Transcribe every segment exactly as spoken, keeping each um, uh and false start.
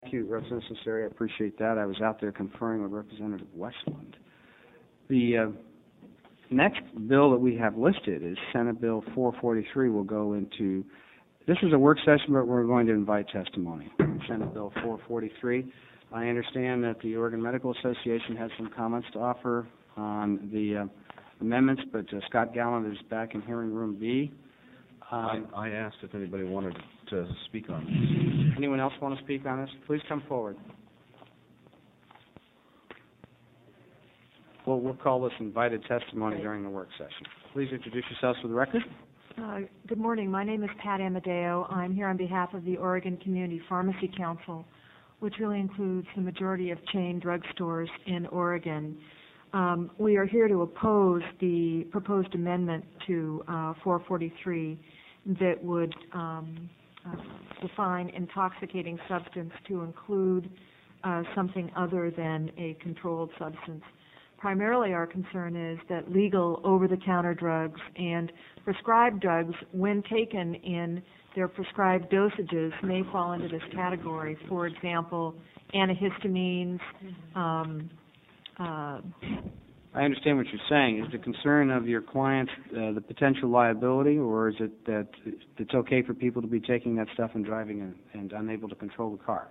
Thank you, Representative Cesari. I appreciate that. I was out there conferring with Representative Westland. The uh, next bill that we have listed is Senate Bill four forty-three. Will go into, this is a work session, but we're going to invite testimony. Senate Bill four forty-three. I understand that the Oregon Medical Association has some comments to offer on the uh, amendments, but uh, Scott Gallant is back in hearing room B. Um, I, I asked if anybody wanted to speak on this. Anyone else want to speak on this? Please come forward. Well, we'll call this invited testimony during the work session. Please introduce yourselves for the record. Uh, good morning. My name is Pat Amadeo. I'm here on behalf of the Oregon Community Pharmacy Council, which really includes the majority of chain drugstores in Oregon. Um, we are here to oppose the proposed amendment to uh, four forty-three that would um, uh, define intoxicating substance to include uh, something other than a controlled substance. Primarily, our concern is that legal over-the-counter drugs and prescribed drugs, when taken in their prescribed dosages, may fall into this category. For example, antihistamines. Um, uh, I understand what you're saying. Is the concern of your clients uh, the potential liability, or is it that it's okay for people to be taking that stuff and driving and, and unable to control the car?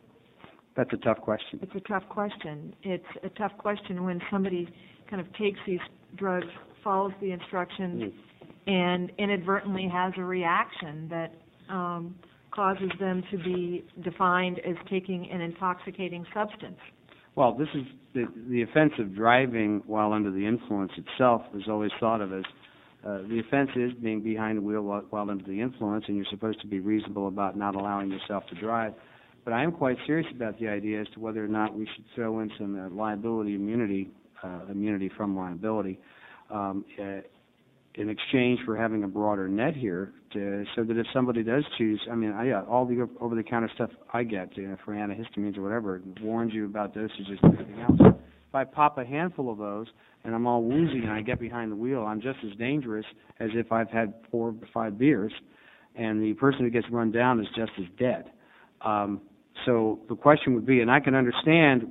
That's a tough question. It's a tough question. It's a tough question when somebody kind of takes these drugs, follows the instructions, mm. and inadvertently has a reaction that um, causes them to be defined as taking an intoxicating substance. Well, this is the, the offense of driving while under the influence itself is always thought of as uh, the offense is being behind the wheel while, while under the influence, and you're supposed to be reasonable about not allowing yourself to drive. But I am quite serious about the idea as to whether or not we should throw in some uh, liability immunity, uh, immunity from liability, um, uh, in exchange for having a broader net here, to, so that if somebody does choose, I mean, I, uh, all the over-the-counter stuff I get you know, for antihistamines or whatever, it warns you about dosages and everything else. If I pop a handful of those and I'm all woozy and I get behind the wheel, I'm just as dangerous as if I've had four or five beers, and the person who gets run down is just as dead. Um, so the question would be, and I can understand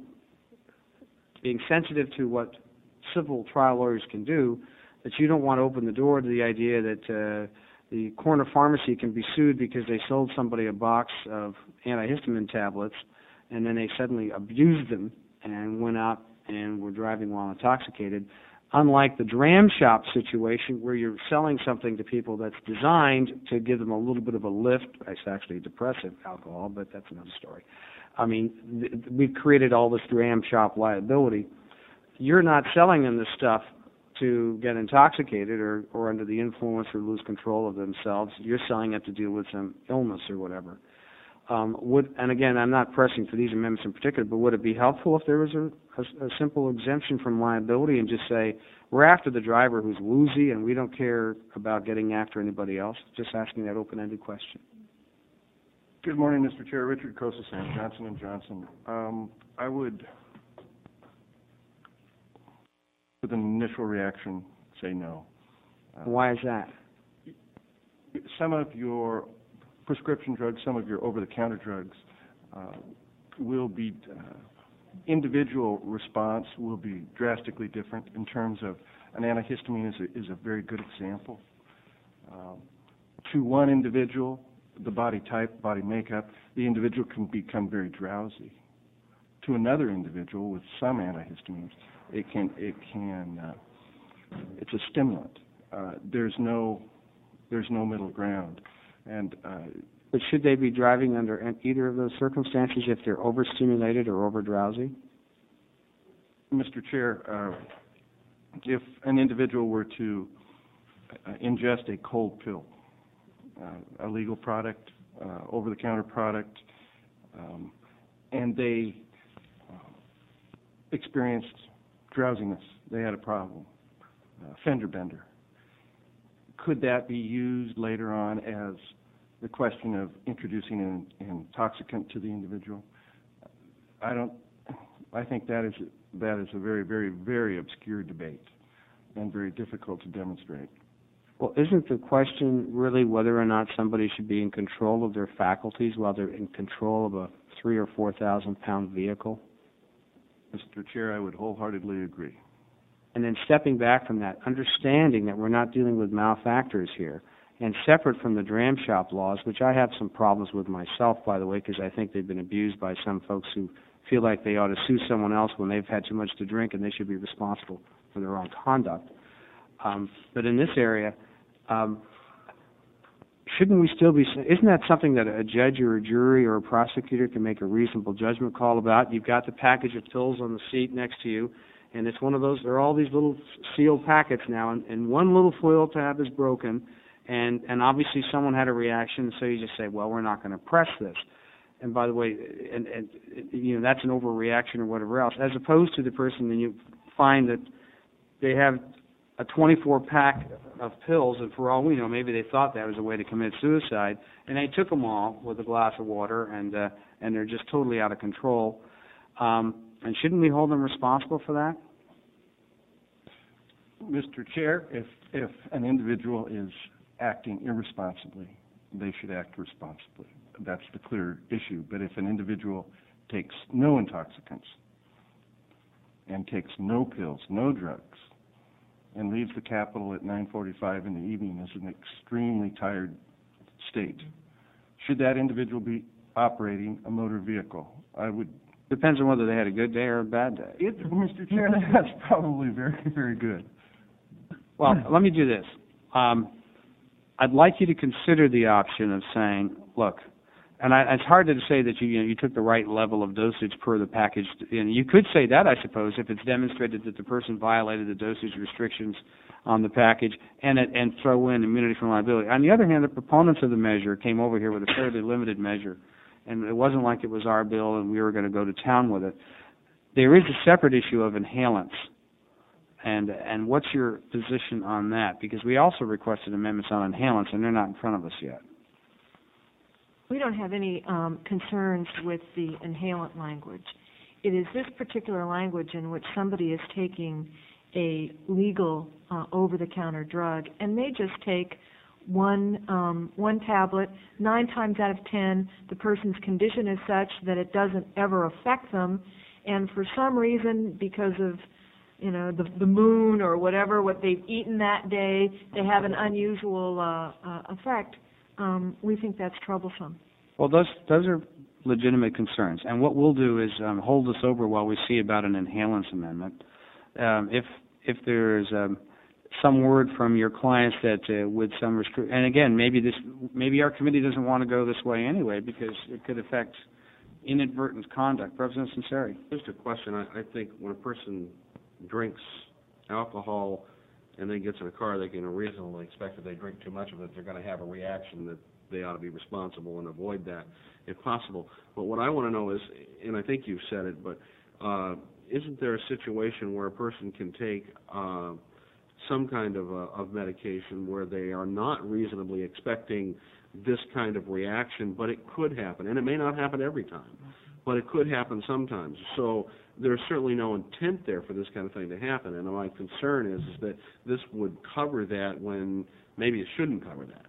being sensitive to what civil trial lawyers can do, that you don't want to open the door to the idea that uh, the corner pharmacy can be sued because they sold somebody a box of antihistamine tablets and then they suddenly abused them and went out and were driving while intoxicated. Unlike the dram shop situation where you're selling something to people that's designed to give them a little bit of a lift. It's actually depressive alcohol, but that's another story. I mean, th- we've created all this dram shop liability. You're not selling them this stuff to get intoxicated or, or under the influence or lose control of themselves. You're selling it to deal with some illness or whatever. Um, would, and again, I'm not pressing for these amendments in particular, but would it be helpful if there was a, a, a simple exemption from liability and just say, we're after the driver who's woozy and we don't care about getting after anybody else? Just asking that open-ended question. Good morning, Mister Chair. Richard Kosasan, Johnson and Johnson. Um, I would, with an initial reaction, say no. Uh, Why is that? Some of your prescription drugs, some of your over-the-counter drugs uh, will be, uh, individual response will be drastically different in terms of an antihistamine is a, is a very good example. Um, to one individual, the body type, body makeup, the individual can become very drowsy. To another individual with some antihistamines, it can, it can, uh, it's a stimulant. Uh, there's no, there's no middle ground. And, uh, but should they be driving under either of those circumstances if they're overstimulated or overdrowsy? Mister Chair, uh, if an individual were to uh, ingest a cold pill, uh, a legal product, uh, over-the-counter product, um, and they uh, experienced drowsiness, they had a problem, uh, fender bender, could that be used later on as the question of introducing an, an intoxicant to the individual? I don't. I think that is that is a very, very, very obscure debate and very difficult to demonstrate. Well, isn't the question really whether or not somebody should be in control of their faculties while they're in control of a three or four thousand pound vehicle? Mister Chair, I would wholeheartedly agree. And then stepping back from that, understanding that we're not dealing with malefactors here, and separate from the dram shop laws, which I have some problems with myself, by the way, because I think they've been abused by some folks who feel like they ought to sue someone else when they've had too much to drink and they should be responsible for their own conduct. Um, but in this area, um, shouldn't we still be, isn't that something that a judge or a jury or a prosecutor can make a reasonable judgment call about? You've got the package of pills on the seat next to you, and it's one of those, there are all these little sealed packets now, and, and one little foil tab is broken, and, and obviously someone had a reaction, so you just say, well, we're not going to press this. And by the way, and, and you know, that's an overreaction or whatever else, as opposed to the person, and you find that they have a twenty-four pack of pills, and for all we know, maybe they thought that was a way to commit suicide, and they took them all with a glass of water, and uh, and they're just totally out of control. Um, and shouldn't we hold them responsible for that? Mister Chair, if, if an individual is acting irresponsibly, they should act responsibly. That's the clear issue. But if an individual takes no intoxicants and takes no pills, no drugs, and leaves the Capitol at nine forty-five in the evening as an extremely tired state, should that individual be operating a motor vehicle? I would... Depends on whether they had a good day or a bad day. It, Mister Chair, that's probably very, very good. Well, let me do this. Um, I'd like you to consider the option of saying, look, and I, it's hard to say that you, you know, you took the right level of dosage per the package. And you could say that, I suppose, if it's demonstrated that the person violated the dosage restrictions on the package, and it, and throw in immunity from liability. On the other hand, the proponents of the measure came over here with a fairly limited measure, and it wasn't like it was our bill and we were going to go to town with it. There is a separate issue of inhalants. And and what's your position on that? Because we also requested amendments on inhalants, and they're not in front of us yet. We don't have any um, concerns with the inhalant language. It is this particular language in which somebody is taking a legal uh, over-the-counter drug and may just take one um, one tablet. Nine times out of ten, the person's condition is such that it doesn't ever affect them, and for some reason, because of you know the, the moon or whatever, what they've eaten that day, they have an unusual uh, uh, effect. Um, we think that's troublesome. Well, those those are legitimate concerns, and what we'll do is um, hold this over while we see about an inhalants amendment. Um, if if there's um, some word from your clients that uh, with some restrict, and again, maybe this maybe our committee doesn't want to go this way anyway because it could affect inadvertent conduct. Representative Sinceri. Just a question. I, I think when a person drinks alcohol and then gets in a car, they can reasonably expect that they drink too much of it, they're going to have a reaction that they ought to be responsible and avoid that if possible. But what I want to know is, and I think you've said it, but uh, isn't there a situation where a person can take uh, some kind of, uh, of medication where they are not reasonably expecting this kind of reaction, but it could happen, and it may not happen every time, but it could happen sometimes. So there's certainly no intent there for this kind of thing to happen, and my concern is, is that this would cover that when maybe it shouldn't cover that.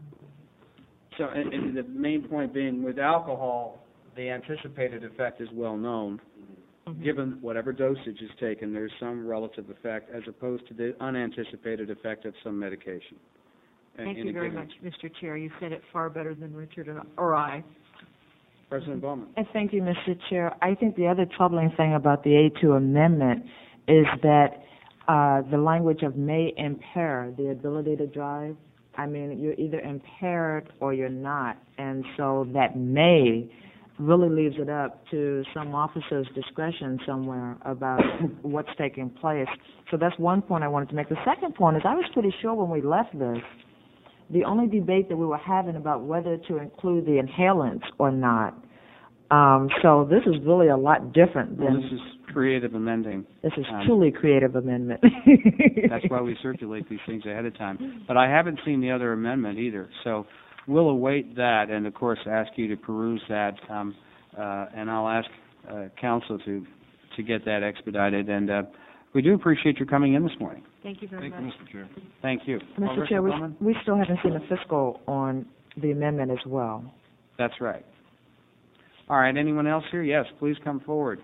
So, and, and the main point being, with alcohol, the anticipated effect is well known. Mm-hmm. Given whatever dosage is taken, there's some relative effect as opposed to the unanticipated effect of some medication. Thank you very much, Mister Chair. You said it far better than Richard or I. President Bowman. And thank you, Mister Chair. I think the other troubling thing about the A two amendment is that uh, the language of may impair the ability to drive. I mean, you're either impaired or you're not, and so that may really leaves it up to some officer's discretion somewhere about what's taking place. So that's one point I wanted to make. The second point is I was pretty sure when we left this, the only debate that we were having about whether to include the inhalants or not. Um, so this is really a lot different than... Well, this is creative amending. This is um, truly creative amendment. That's why we circulate these things ahead of time. But I haven't seen the other amendment either. So we'll await that and, of course, ask you to peruse that. Um, uh, and I'll ask uh, counsel to, to get that expedited. And uh, we do appreciate your coming in this morning. Thank you very Thank you, much. Mister Chair. Thank you. Mister Chair, we, we still haven't seen a fiscal on the amendment as well. That's right. All right, anyone else here? Yes, please come forward.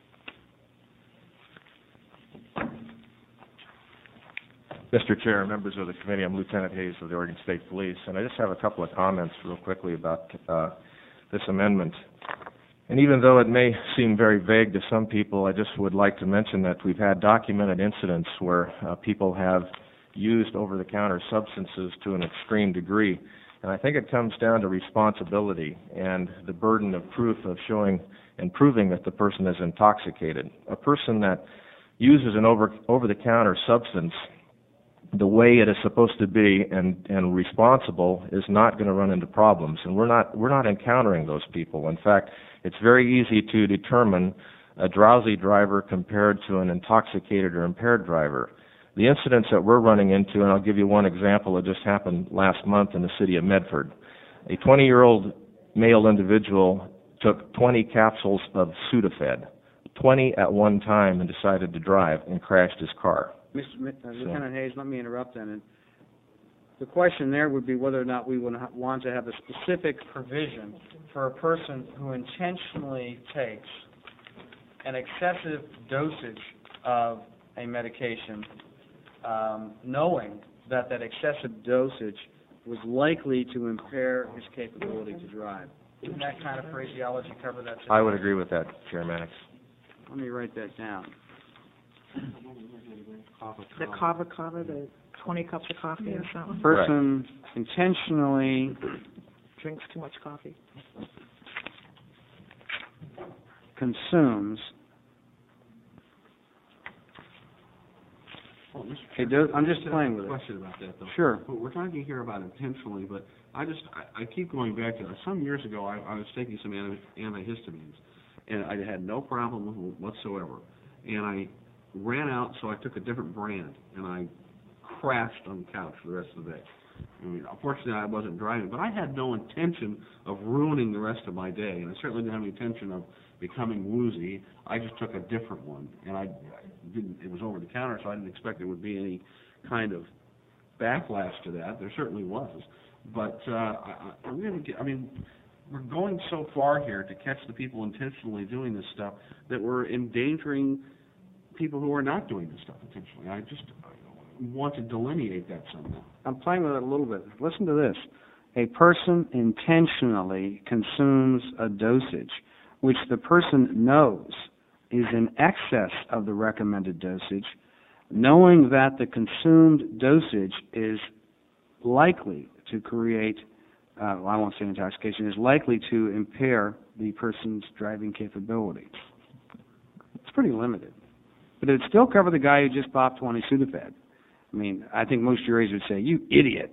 Mister Chair, members of the committee, I'm Lieutenant Hayes of the Oregon State Police, and I just have a couple of comments real quickly about uh, this amendment. And even though it may seem very vague to some people, I just would like to mention that we've had documented incidents where uh, people have used over-the-counter substances to an extreme degree. And I think it comes down to responsibility and the burden of proof of showing and proving that the person is intoxicated. A person that uses an over, over-the-counter substance the way it is supposed to be and, and responsible is not going to run into problems. And we're not, we're not encountering those people. In fact, it's very easy to determine a drowsy driver compared to an intoxicated or impaired driver. The incidents that we're running into, and I'll give you one example that just happened last month in the city of Medford. A twenty-year-old male individual took twenty capsules of Sudafed, twenty at one time, and decided to drive and crashed his car. Mister Mi- uh, Lieutenant Hayes, let me interrupt then. And the question there would be whether or not we would ha- want to have a specific provision for a person who intentionally takes an excessive dosage of a medication, um, knowing that that excessive dosage was likely to impair his capability to drive. Didn't that kind of phraseology cover that? I would agree with that, Chair Mannix. Let me write that down. The kava kava, the twenty cups of coffee or something. Person intentionally Drinks too much coffee. consumes Well, Mister Hey, Chair, do- I'm just I have playing a with it. question about that, though. Sure. Well, we're talking here about intentionally, but I just, I, I keep going back to, some years ago, I, I was taking some anti, antihistamines, and I had no problem with them whatsoever. And I ran out, so I took a different brand, and I crashed on the couch for the rest of the day. I mean, unfortunately, I wasn't driving, but I had no intention of ruining the rest of my day, and I certainly didn't have any intention of becoming woozy. I just took a different one, and I, I didn't. It was over the counter, so I didn't expect there would be any kind of backlash to that. There certainly was, but uh, I, I really, get, I mean, we're going so far here to catch the people intentionally doing this stuff that we're endangering people who are not doing this stuff intentionally. I just I want to delineate that somehow. I'm playing with it a little bit. Listen to this. A person intentionally consumes a dosage which the person knows is in excess of the recommended dosage, knowing that the consumed dosage is likely to create, uh, well, I won't say intoxication, is likely to impair the person's driving capability. It's pretty limited. But it'd still cover the guy who just popped twenty Sudafed. I mean, I think most juries would say, you idiot.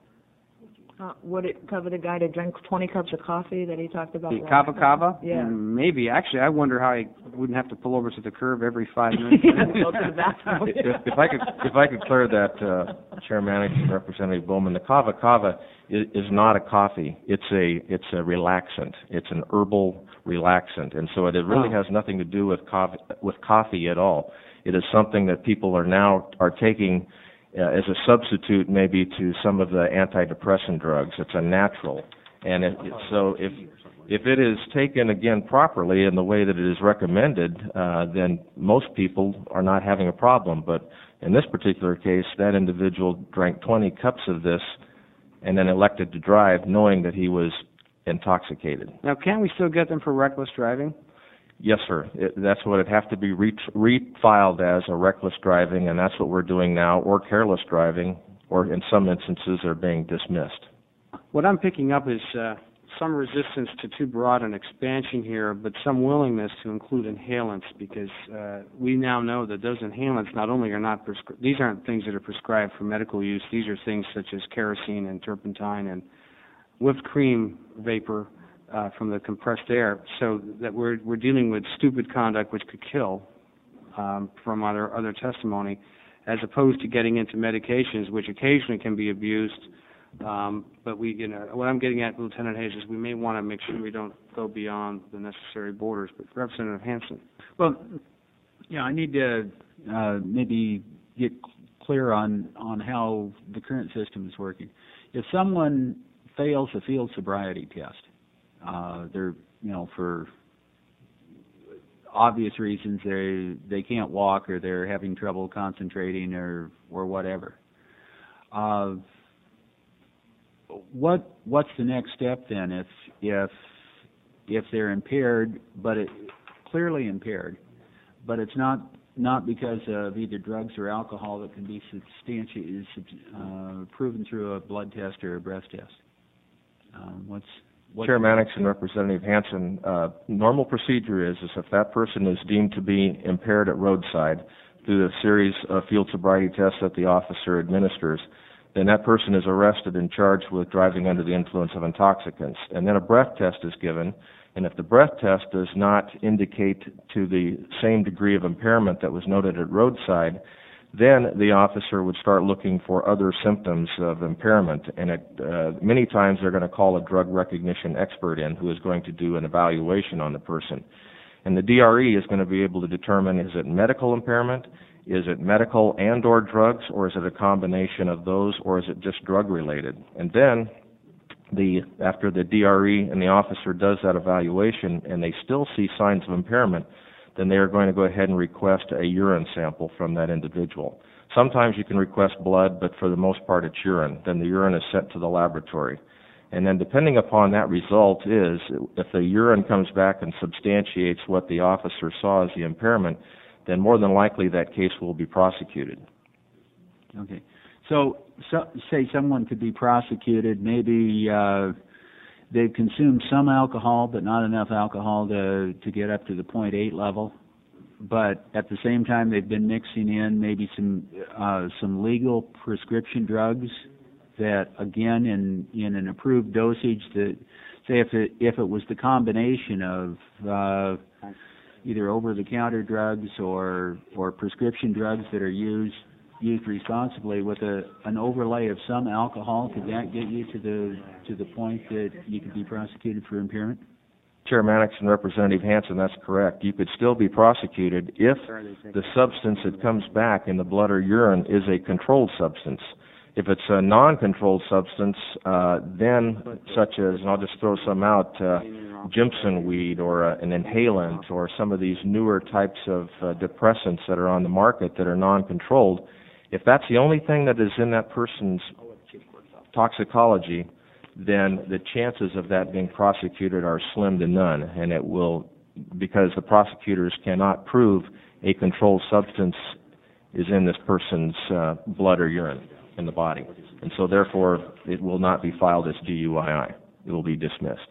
Uh, would it cover the guy that drank twenty cups of coffee that he talked about? The last kava time? kava? Yeah. Mm, maybe. Actually, I wonder how he wouldn't have to pull over to the curb every five minutes. Go to the bathroom. If, if I could, if I could clear that, uh, Chair Mannix and Representative Bowman, the kava kava is, is not a coffee. It's a, it's a relaxant. It's an herbal relaxant, and so it really Oh. has nothing to do with coffee, with coffee at all. It is something that people are now are taking uh, as a substitute, maybe to some of the antidepressant drugs. It's a natural, and it, it, so if if it is taken again properly in the way that it is recommended, uh, then most people are not having a problem. But in this particular case, that individual drank twenty cups of this, and then elected to drive, knowing that he was intoxicated. Now, can't we still get them for reckless driving? Yes, sir. It, that's what it have to be re- refiled as, a reckless driving, and that's what we're doing now, or careless driving, or in some instances are being dismissed. What I'm picking up is uh, some resistance to too broad an expansion here, but some willingness to include inhalants, because uh, we now know that those inhalants not only are not prescri- these aren't things that are prescribed for medical use. These are things such as kerosene and turpentine and whipped cream vapor uh, from the compressed air, so that we're we're dealing with stupid conduct which could kill, um, from other other testimony, as opposed to getting into medications which occasionally can be abused. Um, but we, you know, what I'm getting at, Lieutenant Hayes, is we may want to make sure we don't go beyond the necessary borders. But Representative Hanson. Well, yeah, I need to uh, maybe get clear on, on how the current system is working. If someone fails a field sobriety test, uh, they're you know, for obvious reasons, they they can't walk or they're having trouble concentrating or or whatever. Uh, what what's the next step then if if if they're impaired, but it clearly impaired, but it's not not because of either drugs or alcohol that can be substantiated, uh, proven through a blood test or a breath test? Um, what's what Chair Mannix and Representative Hanson, uh, normal procedure is, is if that person is deemed to be impaired at roadside through a series of field sobriety tests that the officer administers, then that person is arrested and charged with driving under the influence of intoxicants. And then a breath test is given, and if the breath test does not indicate to the same degree of impairment that was noted at roadside, then the officer would start looking for other symptoms of impairment. And it, uh, many times they're going to call a drug recognition expert in who is going to do an evaluation on the person. And the D R E is going to be able to determine, is it medical impairment, is it medical and or drugs, or is it a combination of those, or is it just drug related? And then the after the D R E and the officer does that evaluation and they still see signs of impairment, then they are going to go ahead and request a urine sample from that individual. Sometimes you can request blood, but for the most part it's urine. Then the urine is sent to the laboratory. And then depending upon that result is, if the urine comes back and substantiates what the officer saw as the impairment, then more than likely that case will be prosecuted. Okay. So, so say someone could be prosecuted, maybe uh, they've consumed some alcohol, but not enough alcohol to to get up to the point eight level. But at the same time, they've been mixing in maybe some uh, some legal prescription drugs that, again, in in an approved dosage, that say if it if it was the combination of uh, either over-the-counter drugs or or prescription drugs that are used used responsibly with a an overlay of some alcohol, could that get you to the to the point that you could be prosecuted for impairment? Chair Mannix and Representative Hanson, that's correct. You could still be prosecuted if the substance that comes back in the blood or urine is a controlled substance. If it's a non-controlled substance, uh, then such as, and I'll just throw some out, uh, Jimson weed or uh, an inhalant or some of these newer types of uh, depressants that are on the market that are non-controlled, if that's the only thing that is in that person's toxicology, then the chances of that being prosecuted are slim to none, and it will, because the prosecutors cannot prove a controlled substance is in this person's uh, blood or urine in the body. And so therefore, it will not be filed as D U I I. It will be dismissed.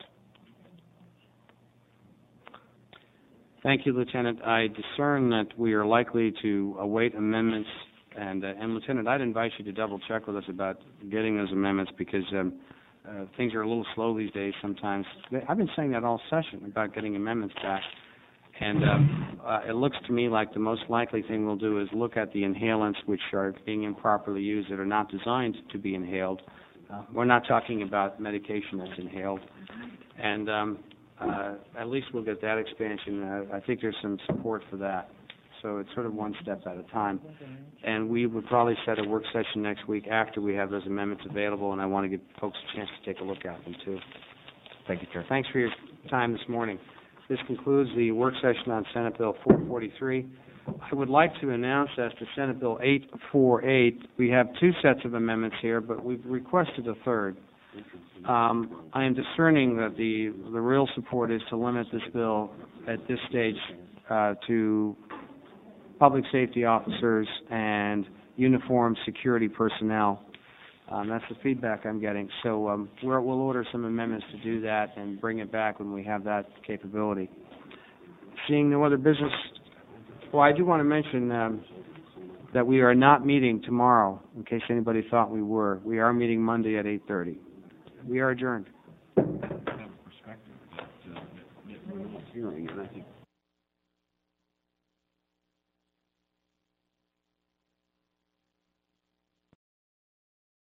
Thank you, Lieutenant. I discern that we are likely to await amendments, and, uh, and Lieutenant, I'd invite you to double-check with us about getting those amendments, because um, uh, things are a little slow these days sometimes. I've been saying that all session about getting amendments back, and um, uh, it looks to me like the most likely thing we'll do is look at the inhalants which are being improperly used, that are not designed to be inhaled. Uh, we're not talking about medication that's inhaled. And um, uh, at least we'll get that expansion. Uh, I think there's some support for that. So it's sort of one step at a time. And we would probably set a work session next week after we have those amendments available, and I want to give folks a chance to take a look at them, too. Thank you, Chair. Thanks for your time this morning. This concludes the work session on Senate Bill four forty-three. I would like to announce as to Senate Bill eight forty-eight, we have two sets of amendments here, but we've requested a third. Um, I am discerning that the the real support is to limit this bill at this stage uh, to public safety officers and uniformed security personnel. Um, that's the feedback I'm getting. So um, we're, we'll order some amendments to do that and bring it back when we have that capability. Seeing no other business, well, I do want to mention um, that we are not meeting tomorrow, in case anybody thought we were. We are meeting Monday at eight thirty. We are adjourned. Hearing, and I think